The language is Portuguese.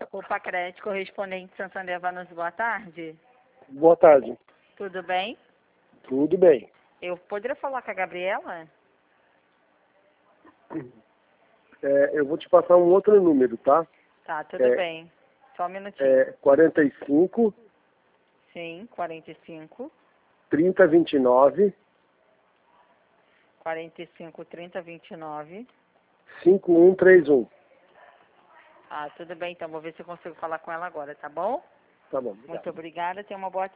O Pacred, correspondente Santander Vanos, boa tarde. Boa tarde. Tudo bem? Tudo bem. Eu poderia falar com a Gabriela? Eu vou te passar um outro número, tá? Tá, tudo bem. Só um minutinho. 45 Sim, 45, 30 29 45, 30, 29. 5131. Ah, tudo bem, então vou ver se eu consigo falar com ela agora, tá bom? Tá bom. Muito obrigada, tenha uma boa tarde.